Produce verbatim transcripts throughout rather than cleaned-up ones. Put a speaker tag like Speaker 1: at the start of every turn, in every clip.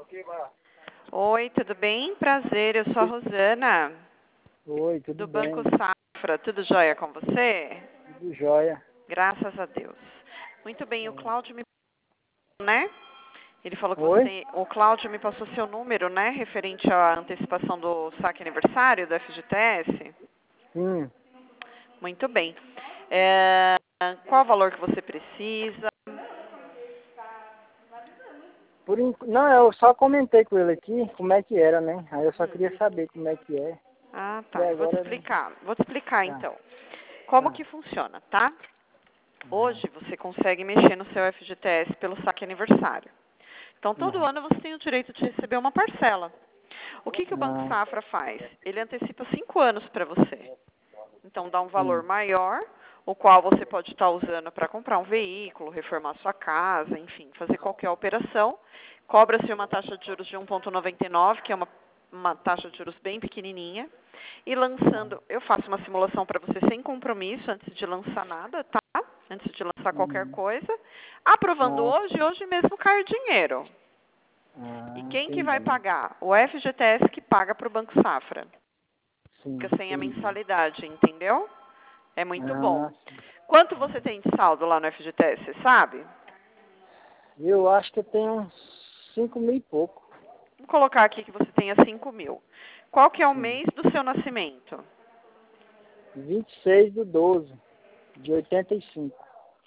Speaker 1: Oi, tudo bem? Prazer, eu sou a Rosana,
Speaker 2: Oi, tudo
Speaker 1: do
Speaker 2: bem?
Speaker 1: Banco Safra. Tudo jóia com você?
Speaker 2: Tudo jóia.
Speaker 1: Graças a Deus. Muito bem, o Cláudio me né? Ele falou que
Speaker 2: Oi?
Speaker 1: você, o Cláudio me passou seu número, né, referente à antecipação do saque aniversário do F G T S.
Speaker 2: Sim.
Speaker 1: Muito bem. É, qual o valor que você precisa?
Speaker 2: Por in... Não, eu só comentei com ele aqui como é que era, né? Aí eu só
Speaker 1: Hum.
Speaker 2: queria saber como é que é.
Speaker 1: Ah,
Speaker 2: E
Speaker 1: tá. Eu vou te
Speaker 2: agora, né?
Speaker 1: explicar. Vou te explicar
Speaker 2: Tá,
Speaker 1: então. Como
Speaker 2: tá.
Speaker 1: que funciona, tá?
Speaker 2: Aham.
Speaker 1: Hoje você consegue mexer no seu F G T S pelo saque aniversário. Então, todo
Speaker 2: Aham.
Speaker 1: ano você tem o direito de receber uma parcela. O que, que o Banco
Speaker 2: Ah,
Speaker 1: Safra faz? Ele antecipa cinco anos para você. Então, dá um valor
Speaker 2: sim.
Speaker 1: maior, o qual você pode estar usando para comprar um veículo, reformar sua casa, enfim, fazer qualquer operação. Cobra-se uma taxa de juros de um vírgula noventa e nove, que é uma, uma taxa de juros bem pequenininha. E lançando, eu faço uma simulação para você sem compromisso, antes de lançar nada, tá? Antes de lançar qualquer
Speaker 2: Uhum.
Speaker 1: coisa. Aprovando
Speaker 2: Ah,
Speaker 1: hoje, hoje mesmo cai o dinheiro. E
Speaker 2: ah,
Speaker 1: quem que vai
Speaker 2: entendi.
Speaker 1: pagar? O F G T S que paga para o Banco Safra.
Speaker 2: Sim,
Speaker 1: Fica sem a
Speaker 2: entendi.
Speaker 1: mensalidade, entendeu? É muito bom.
Speaker 2: Ah, sim.
Speaker 1: Quanto você
Speaker 2: Aham.
Speaker 1: tem de saldo lá no F G T S, você sabe?
Speaker 2: Eu acho que eu tenho uns cinco mil e pouco.
Speaker 1: Vou colocar aqui que você tenha cinco mil. Qual que é o
Speaker 2: Sim.
Speaker 1: mês do seu nascimento?
Speaker 2: vinte e seis do doze de oitenta e cinco.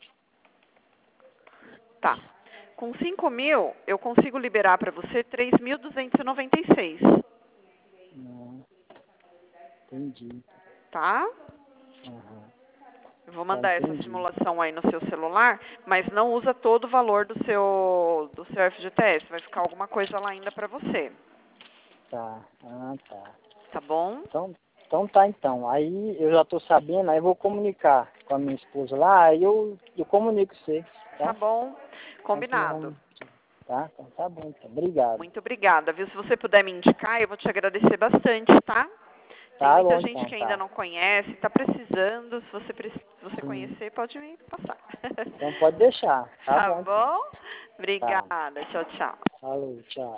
Speaker 1: Tá. Com cinco mil, eu consigo liberar para você três mil duzentos e noventa e seis.
Speaker 2: Ah, entendi.
Speaker 1: Tá?
Speaker 2: Aham.
Speaker 1: Eu vou
Speaker 2: Tá,
Speaker 1: mandar essa
Speaker 2: entendi.
Speaker 1: simulação aí no seu celular, mas não usa todo o valor do seu, do seu F G T S. Vai ficar alguma coisa lá ainda para você.
Speaker 2: Tá. Ah, tá.
Speaker 1: Tá bom?
Speaker 2: Então, então tá então. Aí eu já tô sabendo, aí eu vou comunicar com a minha esposa lá, aí eu, eu comunico você,
Speaker 1: Tá
Speaker 2: tá?
Speaker 1: bom.
Speaker 2: Então que
Speaker 1: Combinado.
Speaker 2: vamos. Tá? Então tá bom, então. Obrigado.
Speaker 1: Muito obrigada, viu? Se você puder me indicar, eu vou te agradecer bastante, tá? Tem
Speaker 2: Tá
Speaker 1: muita
Speaker 2: bom
Speaker 1: gente
Speaker 2: então,
Speaker 1: que ainda
Speaker 2: tá.
Speaker 1: não conhece, está precisando. Se você, pre- se você
Speaker 2: Sim.
Speaker 1: conhecer, pode me passar.
Speaker 2: Então pode deixar. Tá
Speaker 1: Tá
Speaker 2: bom então.
Speaker 1: bom?
Speaker 2: Tá.
Speaker 1: Obrigada. Tchau, tchau.
Speaker 2: Falou, tchau.